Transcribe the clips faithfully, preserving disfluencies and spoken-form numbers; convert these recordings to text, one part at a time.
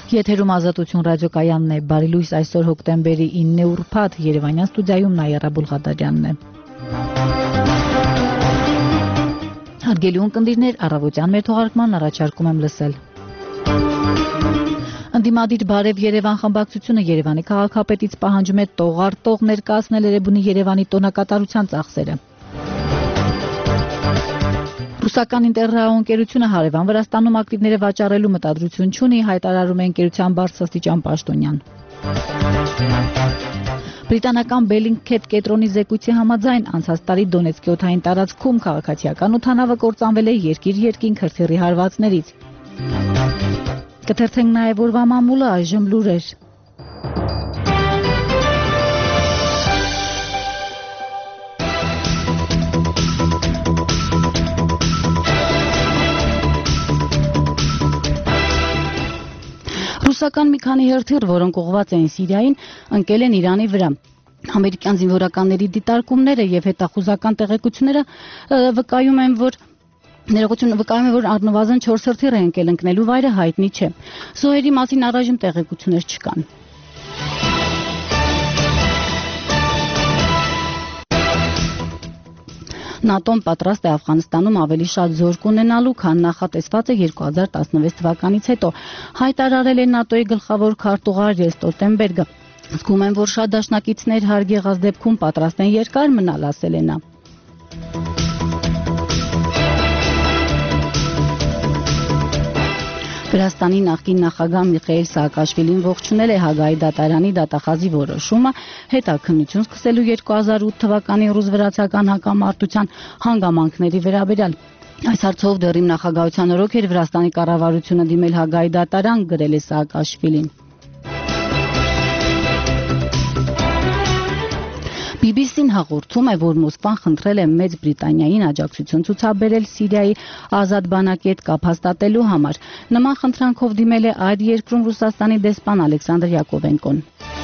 Եթերում Ազատություն ռադիոկայանն է, բարի լույս, այսօր հոկտեմբերի ինը ուրբաթ, Երևանյան ստուդիայում Նաիրա Բուլղադարյանն է։ Հարգելի ունկնդիրներ, առավոտյան մեր թողարկման առաջարկում եմ լսել։ Ընդդիմադիր Բարև Երևան խմբակցությունը Երևանի քաղաքապետից պահանջում է տող-արտող ներկայացնել Էրեբունի Երևանի տոնակատարության ծախսերը։ Ռուսական ինտերրաո ընկերությունը հարևան Վրաստանում ակտիվները վաճառելու մտադրություն չունի, հայտարարում է ընկերության բարձրաստիճան պաշտոնյան։ Բրիտանական Bellingcat կենտրոնի զեկույցի համաձայն անցած տարի Դոնեցկի օդային տարածքում քաղաքացիական օդանավը կործանվել է երկիր-երկինք հրթիռի հարվածներից։ Կթերթենք նաև օրվա մամուլը, այժմ լուրեր։ Ռուսական մի քանի հրթիռ, որոնք ուղղված էին Սիրիային, ընկել են Իրանի վրա։ Ամերիկյան զինվորականների դիտարկումները եւ հետախուզական տեղեկությունները վկայում են, որ ներողություն վկայում են, որ առնվազն չորս հրթիռ է ընկել, ընկնելու վայրը հայտնի չէ։ Զոհերի մասին առայժմ տեղեկություններ չկան։ ՆԱՏՕ-ն պատրաստ է Աֆղանստանում ավելի շատ զորք ունենալու, քան նախատեսված է երկու հազար տասնվեց թվականից հետո, հայտարարել է ՆԱՏՕ-ի գլխավոր քարտուղար Յենս Ստոլտենբերգը։ Զգում եմ, որ շատ դաշնակիցներ հարկ եղած դեպքում պատրաստ են երկար մնալ, ասել է նա։ Վրաստանի նախկին նախագահ Միխայիլ Սաակաշվիլին ողջունել է Հագայի դատարանի դատախազի որոշումը հետաքննություն սկսելու երկու հազար ութ թվականի ռուս-վրացական հակամարտության հանգամանքների վերաբերյալ։ Այս հարցով դեռ իմ նախագահության օրոք էր Վրաստանի կառավարությունը դիմել Հագայի դատարան, գրել է Սաակաշվիլին։ բի բի սին հաղորդում է, որ Մոսկվան խնդրել է Մեծ Բրիտանիային աջակցություն ցուցաբերել Սիրիայի ազատ բանակի հետ կապ հաստատելու համար։ Նման խնդրանքով դիմել է այդ երկրում Ռուսաստանի դեսպան Ալեքսանդր Յակովենկոն։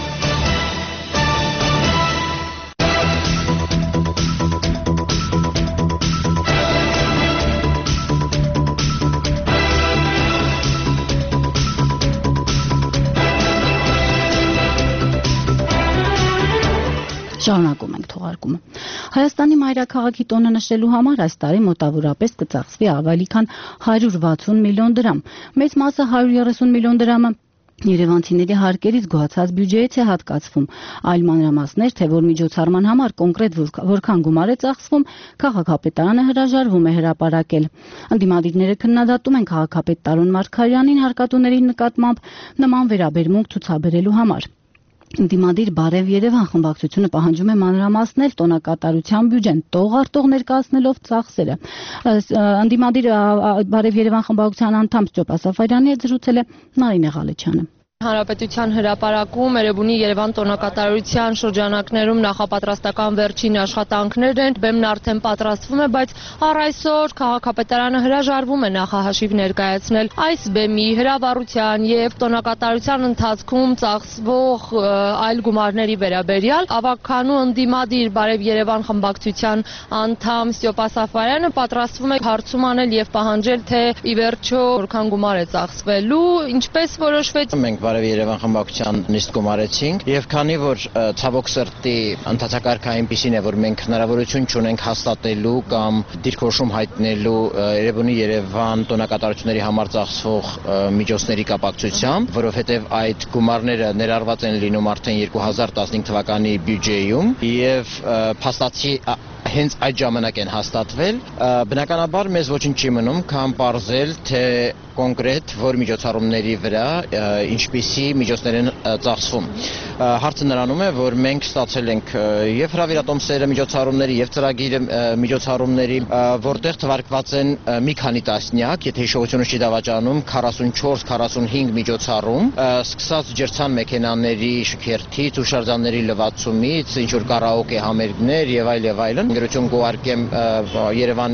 Շարունակում ենք թողարկումը։ Հայաստանի մայրաքաղաքի տոնը նշելու համար այս տարի մոտավորապես կծախսվի ավելի քան հարյուր վաթսուն միլիոն դրամ։ Մեծ մասը հարյուր երեսուն միլիոն դրամը երևանցիների հարկերից գոհացած բյուջեից է հատկացվում։ Այլ մանրամասներ, թե որ միջոցառման համար կոնկրետ որքան գումար է ծախսվում, քաղաքապետարանը հրաժարվում է հրապարակել։ Ընդդիմադիրները քննադատում են քաղաքապետ Տարոն Մարգարյանին հարկատուների նկատմամբ նման վերաբերմունք ցուցաբերելու համար։ Ընդդիմադիր Բարև Երևան խմբակցությունը պահանջում է մանրամասնել տոնակատարության բյուջեն, տող-արտող ներկայացնելով ծախսերը։ Ընդդիմադիր Բարև Երևան խմբակցության անդամ Ստեփան Սաֆարյանի հետ զրուցել է Նարինե Ղալեչյանը։ Հանրապետության հրապարակում Էրեբունի Երևան տոնակատարության շրջանակներում նախապատրաստական վերջին աշխատանքներ են, բեմն արդեն պատրաստվում է, բայց առ այսօր քաղաքապետարանը հրաժարվում է նախահաշիվ ներկայացնել այս բեմի հրավառության եւ տոնակատարության ընթացքում ծախսվող այլ գումարների վերաբերյալ։ Ավականու ընդդիմադիր Բարև Երևան խմբակցության անդամ Ստեփան Սաֆարյանը պատրաստվում է հարցում անել եւ պահանջել, թե ի վերջո որքան գումար է ծախսվելու, ինչպես որոշվեց։ Մենք Բարև Երևան խմբակցության նիստ գումարեցինք եւ քանի որ ցավոք սրտի ընթացակարգը այնպիսին է, որ մենք հնարավորություն չունենք հաստատելու կամ դիրքորոշում հայտնելու Էրեբունի Երևան տոնակատարությունների համար ծախսվող միջոցների կապակցությամբ, որովհետեւ այդ գումարները ներառված են լինում արդեն երկու հազար տասնհինգ թվականի բյուջեում եւ փաստացի հենց այդ ժամանակ են հաստատվել, բնականաբար մեզ ոչինչ չի մնում, քան պարզել, թե կոնկրետ որ միջոցառումների վրա ինչպիսի միջոցներ են ծախսվում։ Հարցը նրանում է, որ մենք ստացել ենք եւ հրավիրատոմսերը միջոցառումների եւ ծրագիրը միջոցառումների, որտեղ թվարկված են մի քանի տասնյակ, եթե հիշողությունը չի դավաճանում, քառասունչորս քառասունհինգ միջոցառում, սկսած ջրցան մեքենաների շքերթից ու շրջանների լվացումից, ինչ որ կարաոկե համերգներ եւ այլ եւ այլն։ Գերություն գոհարկեմ Երևանի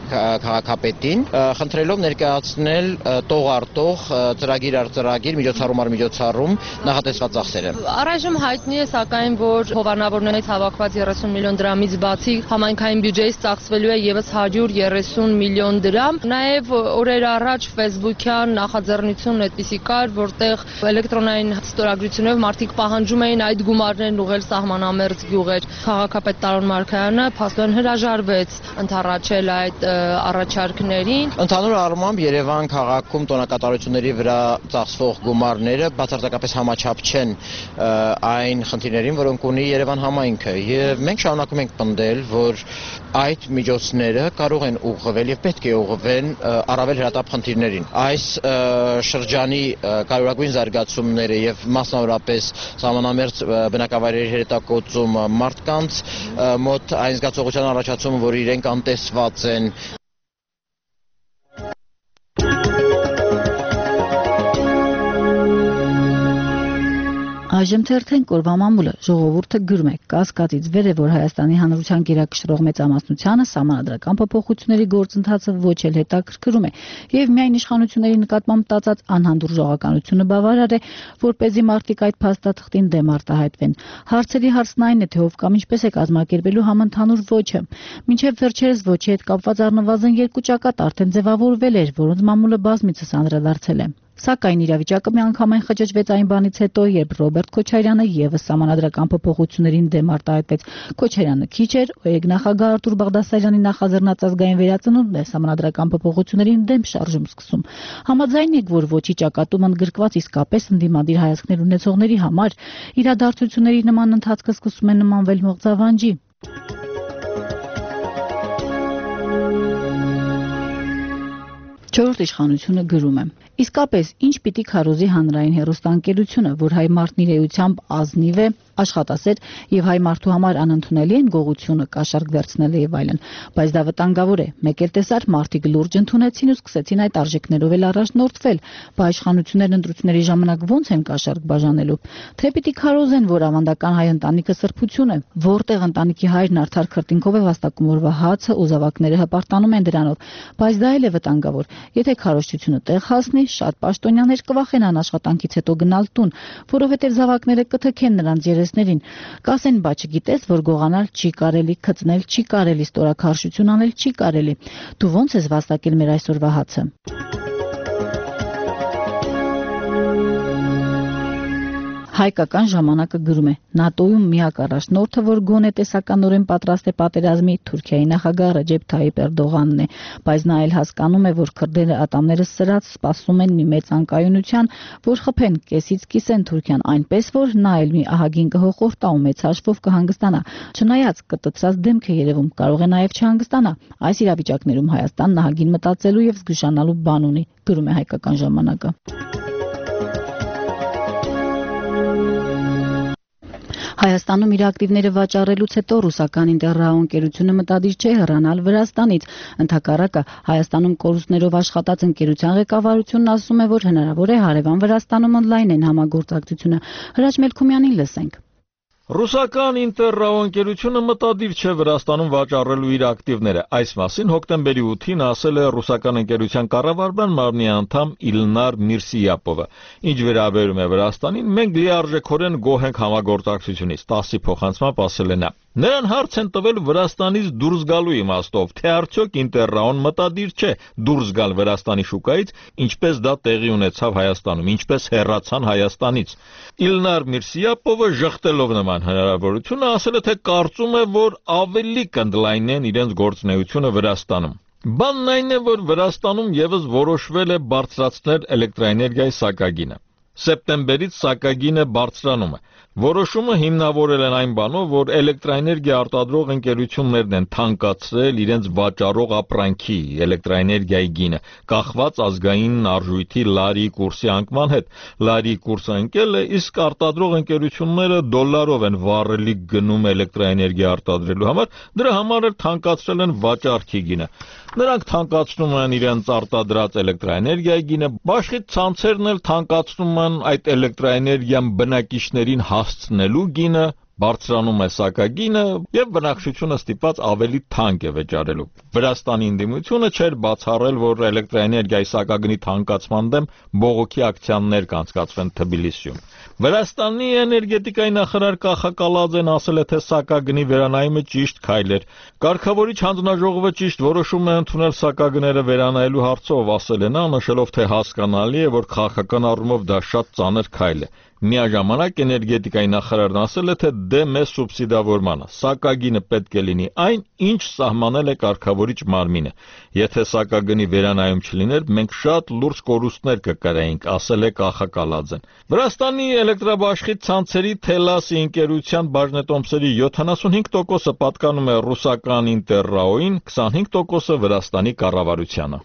քաղաքապետին, խնդրելով ներկայացնել տող առ տող, ծրագիր առ ծրագիր, միջոցառում առ միջոցառում նախատեսված ծախսերը։ Առայժմ հայտնի է սակայն, որ հովանավորներից հավաքված երեսուն միլիոն դրամից բացի համայնքային բյուջեից ծախսվելու է ևս հարյուր երեսուն միլիոն դրամ։ Նաև օրեր առաջ Facebook-յան նախաձեռնություն այդպիսի կար, որտեղ էլեկտրոնային ստորագրությունով մարդիկ պահանջում էին այդ գումարներն ուղղել սահմանամերձ գյուղեր։ Քաղաքապետ Տարոն Մարգարյանը փաստորեն հրաժարվեց ընդառաջել այդ առաջարկներին։ Ընդհանուր առմամբ Երևան քաղաքում տոնակատարությունների վրա ծախսվող գումարները բացարձակապես համաչափ չեն այն խնդիրներին, որոնք ունի Երևան համայնքը, եւ մենք շարունակում ենք պնդել, որ այդ միջոցները կարող են ուղղվել եւ պետք է ուղղվեն առավել հրատապ խնդիրներին։ Այս շրջանի կարևորագույն զարգացումները եւ մասնավորապես սահմանամերձ բնակավայրերի հետագործում մարդկանց մոտ այն զգացողության առաջացումը, որ իրենք անտեսված են։ Այժմ թերթենք օրվա մամուլը, ժողովուրդը գրում է, կասկածից վեր է, որ Հայաստանի Հանրության գերակշռող մեծամասնությանը սահմանադրական փոփոխությունների գործընթացը ոչ էլ հետաքրքրում է, եւ միայն իշխանությունների նկատմամբ տածած անհանդուրժողականությունը բավարար է, որպեսզի մարդիկ այդ փաստաթղթին դեմ արտահայտվեն։ Հարցերի հարցն այն է, թե ով կամ ինչպես է կազմակերպելու համընդհանուր ոչը։ Մինչև վերջերս ոչի հետ կապված առնվազն երկու ճակատ արդեն ձևավորվել էր, որոնց մամուլը բազմիցս անդրադարձել է։ Սակայն իրավիճակը միանգամայն խճճվեց այն բանից հետո, երբ Ռոբերտ Քոչարյանը եւս սահմանադրական փոփոխություններին դեմ արտահայտվեց։ Քոչարյանը քիչ էր, օրենքնախագահ Արտուր Բաղդասարյանի նախաձեռնած ազգային վերածնունդն է սահմանադրական փոփոխություններին դեմ շարժում սկսում։ Համաձայն եք, որ ոչի ճակատում ընդգրկված իսկապես ընդդիմադիր հայացքներ ունեցողների համար իրադարձությունների նման ընթացքը սկսում է նմանվել մղձավանջի։ Չորրորդ իշխանությունը գրում է. Իսկապես, ինչ պիտի քարոզի հանրային հեռուստաընկերությունը, որ հայ մարդն իր էությամբ ազնիվ է, աշխատասեր եւ հայ մարդու համար անընդունելի են գողությունը, կաշառք վերցնելը եւ այլն, բայց դա վտանգավոր է։ Մեկ էլ տեսար մարդիկ լուրջ ընդունեցին ու սկսեցին այդ արժեքներով էլ առաջնորդվել, բայց իշխանություններն ընտրությունների ժամանակ ո՞նց են կաշառք բաժանելու։ Թե պիտի քարոզեն, որ ավանդական հայ ընտանիքը սրբություն է, որտեղ ընտանիքի հայրն արդար քրտինքով է վաստակում օրվա հացը ու զավակները հպարտանում են դրանով, բայց դա էլ է վտանգավոր։ Եթե քարոզչությունը տեղ հասնի, շատ պաշտոնյաներ կվախենան աշխատանքից հետո գնալ տուն, որովհետև զավակները կթքեն նրանց երեսներին։ Կասեն, բա չգիտես, որ գողանալ չի կարելի, քծնել չի կարելի, ստորաքարշություն անել չի կարելի։ Դու ո՞նց ես վաստակել մեր այսօրվա հացը։ Հայկական ժամանակը գրում է. ՆԱՏՕ-ում միակ առաջնորդը, որ գոնե տեսականորեն պատրաստ է պատերազմի, Թուրքիայի նախագահ Ռեջեփ Թայիփ Էրդողանն է, բայց նա էլ հասկանում է, որ քրդերը ատամները սրած սպասում են մի մեծ անկայունության, որ խփեն կեսից կիսեն Թուրքիան, այնպես որ նա էլ մի ահագին կհոխորտա ու մեծ հաշվով կհանգստանա։ Չնայած կտցրած դեմք է երևում, կարող է նաև չհանգստանա։ Այս իրավիճակներում Հայաստանն ահագին մտածելու եւ զգուշանալու բան ունի, գրում է Հայկական ժամանակը։ Հայաստանում իր ակտիվները վաճառելուց հետո ռուսական Ինտերրաո ընկերությունը մտադիր չէ հեռանալ Վրաստանից։ Ընդհակառակը Հայաստանում կորուստներով աշխատած ընկերության ղեկավարությունն ասում է, որ հնարավոր է հարևան Վրաստանում օնլայն են համագործակցությունը։ Հրաչ Մելքումյանին լսենք։ Ռուսական Ինտերրաո ընկերությունը մտադիր չէ Վրաստանում վաճառելու իր ակտիվները։ Այս մասին հոկտեմբերի ութին ասել է ռուսական ընկերության կառավարման մարմնի անդամ Իլնար Միրսիապովը։ Ինչ վերաբերում է Վրաստանին, մենք լիարժեքորեն գոհ ենք համագործակցությունից, տասի փոխանցմամբ ասել է նա։ Նրան հարց են տվել Վրաստանից դուրս գալու իմաստով, թե արդյոք Ինտերրաոն մտադիր չէ դուրս գալ Վրաստանի շուկայից, ինչպես դա տեղի ունեցավ Հայաստանում, ինչպես հեռացան Հայաստանից։ Իլնար Միրսիապովը ժխտելով նման հնարավորությունը ասել է, թե կարծում է, որ ավելի կընդլայնեն իրենց գործունեությունը Վրաստանում։ Բանն այն է, որ Վրաստանում եւս որոշվել է բարձրացնել էլեկտրաէներգիայի սակագինը։ Սեպտեմբերից սակագինը բարձրանում է։ Որոշումը հիմնավորել են այն բանով, որ էլեկտրաէներգիա արտադրող ընկերություններն են թանկացրել իրենց վաճառող ապրանքի էլեկտրաէներգիայի գինը, կախված ազգային արժույթի լարի կուրսի անկման հետ։ Լարի կուրսը ընկել է, իսկ արտադրող ընկերությունները դոլարով են վառելիք գնում էլեկտրաէներգիա արտադրելու համար, դրա համար էլ թանկացրել են վաճառքի գինը։ Նրանք թանկացնում են իրենց արտադրած էլեկտրաէներգիայի գինը, բաշխի ցանցերն էլ թանկացնում են այդ էլեկտրաէներգիան բնակիչներին հասցնելու գինը, Բարձրանում է սակագինը եւ բնակչությունը ստիպված ավելի թանկ է վճարելու։ Վրաստանի ընդդիմությունը չէր բացառել, որ էլեկտրաէներգիայի սակագնի թանկացման դեմ բողոքի ակցիաներ կանցկացվեն Թբիլիսիում։ Վրաստանի էներգետիկայի նախարար Կախա Կալաձեն ասել է, թե սակագնի վերանայումը ճիշտ քայլ էր։ Կարգավորիչ հանձնաժողովը ճիշտ որոշում է ընդունել սակագները վերանայելու հարցով, ասել է նա, նշելով, թե հասկանալի է, որ քաղաքական առումով դա շատ ծանր քայլ է։ Միաժամանակ էներգետիկայի նախարարն ասել է, թե դեմ է սուբսիդավորմանը։ Սակագինը պետք է լինի այն, ինչ սահմանել է կարգավորիչ մարմինը։ Եթե սակագնի վերանայում չլիներ, մենք շատ լուրջ կորուստներ կկրեինք, ասել է Կախա Կալաձեն։ Վրաստանի էլեկտրաբաշխի ցանցերի Թելասի ընկերության բաժնետոմսերի յոթանասունհինգ տոկոսը պատկանում է ռուսական Ինտերրաոին, քսանհինգ տոկոսը Վրաստանի կառավարությանը։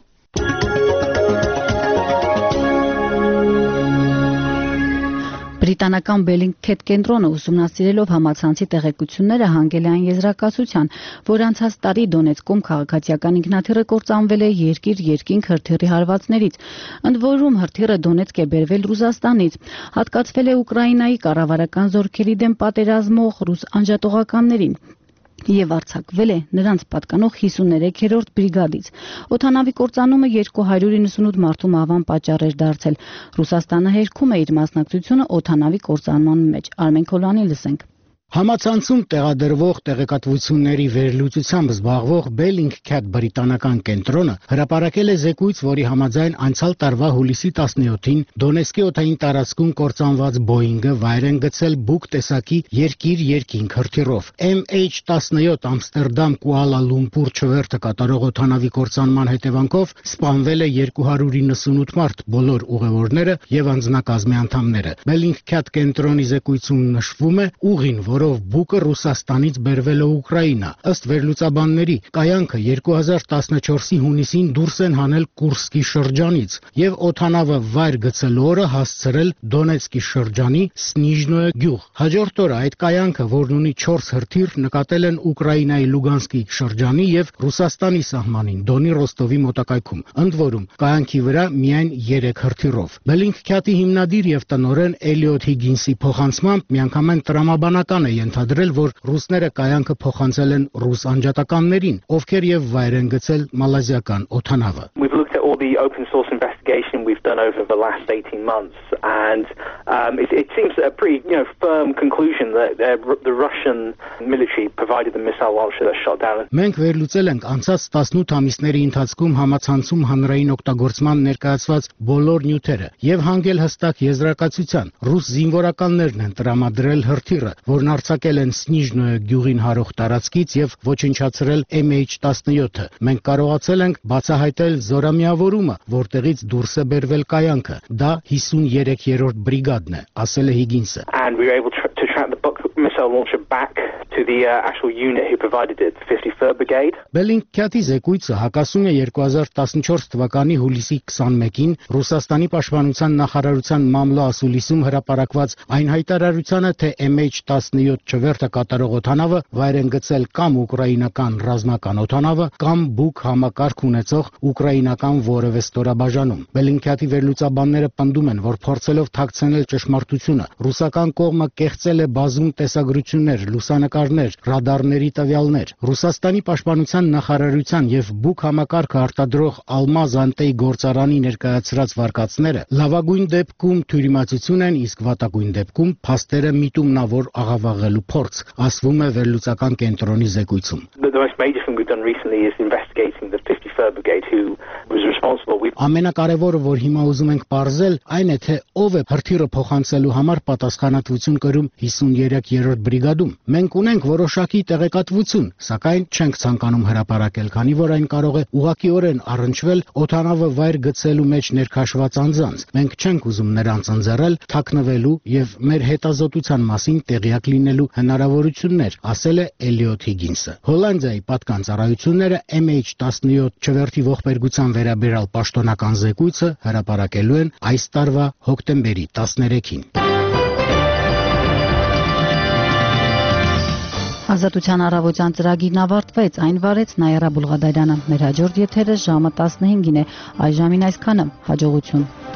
Բրիտանական Bellingcat կենտրոնը ուսումնասիրելով համացանցի տեղեկությունները հանգել է այն եզրակացության, որ անցած տարի Դոնեցկում քաղաքացիական ինքնաթիռը կործանվել է երկիր-երկինք հրթիռի հարվածներից, ընդ որում հրթիռը Դոնեցկ է բերվել Ռուսաստանից, հատկացվել է Ուկրաինայի կառավարական զորքերի դեմ պատերազմող ռուս անջատողականներին եւ արձակվել է նրանց պատկանող հիսուններեքերորդ բրիգադից։ Օդանավի կործանումը երկու հարյուր իննսունութ մարդու մահվան պատճառ էր դարձել։ Ռուսաստանը հերքում է իր մասնակցությունը օդանավի կործանման մեջ։ Արմեն Քոլյանի լսենք։ Համացանցում տեղադրվող տեղեկատվությունների վերլուծությամբ զբաղվող Bellingcat բրիտանական կենտրոնը հրապարակել է զեկույց, որի համաձայն անցյալ տարվա հուլիսի տասնյոթին Դոնեցկի օդային տարածքում կործանված Boeing-ը վայր են գցել Buk տեսակի երկիր-երկինք հրթիռով։ M H տասնյոթ Ամստերդամ Կուալա Լումպուր չվերթը կատարող օդանավի կործանման հետևանքով սպանվել է երկու հարյուր իննսունութ մարդ, բոլոր ուղևորները եւ անձնակազմի անդամները։ Bellingcat կենտրոնի զեկույցում նշվում է ուղին, որով Բուկը Ռուսաստանից բերվել է Ուկրաինա։ Ըստ վերլուծաբանների, կայանքը երկու հազար տասնչորսի հունիսին դուրս են հանել Կուրսկի շրջանից եւ օդանավը վայր գցելու օրը հասցրել Դոնեցկի շրջանի Սնիժնոյե գյուղ։ Հաջորդ օրը այդ կայանքը, որն ունի չորս հրթիռ, նկատել են Ուկրաինայի Լուգանսկի շրջանի եւ Ռուսաստանի սահմանին Դոնի Ռոստովի մոտակայքում, ընդ որում կայանքի վրա միայն երեք հրթիռով։ Bellingcat-ի հիմնադիր եւ տնօրեն Էլիոթ Հիգինսի փոխանցմամբ միանգամայն տրամաբանական է ենթադրել, որ ռուսները կայանքը փոխանցել են ռուս անջատականներին, ովքեր եւ վայր են գցել մալազիական օդանավը։ We've looked at all the open source investigation we've done over the last eighteen months, and um, it, it seems a pretty, you know, firm conclusion that uh, the Russian military provided the missile launcher that shot down. Մենք վերլուծել ենք անցած տասնութ ամիսների ընթացքում համացանցում հանրային օգտագործման ներկայացված բոլոր նյութերը եւ հանգել հստակ եզրակացության։ Ռուս զինվորականներն են տրամադրել հրթիռը, որն արձակել են Սնիժնոյե գյուղին հարող տարածքից եւ ոչնչացրել M H տասնյոթը։ Մենք կարողացել ենք բացահայտել զորամիավորումը, որտեղից դուրս է բերվել կայանքը։ Դա հիսուներեքերորդ բրիգադն է, ասել է Հիգինսը։ And we were able to, to track the Buk missile launcher back to the uh, actual unit who provided it, the fifty-third Brigade. Bellingcat-ի զեկույցը հակասում է երկու հազար տասնչորս թվականի հուլիսի քսանմեկին Ռուսաստանի պաշտպանության նախարարության մամլո ասուլիսում հրապարակված այն հայտարարությանը, թե M H տասնյոթ չվերթը կատարող օդանավը վայր են գցել կամ ուկրաինական ռազմական օդանավը, կամ Buk համակարգ ունեցող ուկրաինական որևէ ստորաբաժանում։ Bellingcat-ի վերլուծաբանները պնդում են, որ փորձելով թաքցնել ճշմարտությունը, ռուսական կողմը կեղծել է բազում տեսագրություններ, լուսանկարներ, ռադարների տվյալներ։ Ռուսաստանի պաշտպանության նախարարության եւ Buk համակարգը արտադրող Almaz Antey գործարանի ներկայացրած վարկածները լավագույն դեպքում թյուրիմացություն են, իսկ վատագույն դեպքում փաստերը միտումնավոր աղավաղելու փորձ, ասվում է վերլուծական կենտրոնի զեկույցում։ The, the most major thing we've done recently is investigating the fifty-third Brigade who was responsible. We... Ամենակարևորը, որ հիմա ուզում ենք պարզել, այն է, թե ով է հրթիռը փոխանցելու համար պատասխանատվություն կրում հիսուներեքերորդ բրիգադում։ Մենք ունենք որոշակի տեղեկատվություն, սակայն չենք ցանկանում հրապարակել, քանի որ այն կարող է ուղղակիորեն առնչվել օդանավը վայր գցելու մեջ ներքաշված անձանց։ Մենք չենք ուզում նրանց ընձեռել, թաքնվելու եւ մեր հետազոտության մասին տեղյակ լինելու հնարավորություններ, ասել է Էլիոթ Հիգինսը։ Հոլանդիայի պատկան ծառայությունները M H տասնյոթ չվերթի ողբերգության վերաբերյալ պաշտոնական զեկույցը հրապարակելու են այս տարվա հոկտեմբերի տասներեքին։ Ազատության առավոտյան ծրագիրն ավարտվեց, այն վարեց Նայիրա Բուլղադարյանը։ Մեր հաջորդ եթերը ժամը տասնհինգին է, այժմին այսքանը, հաջողություն։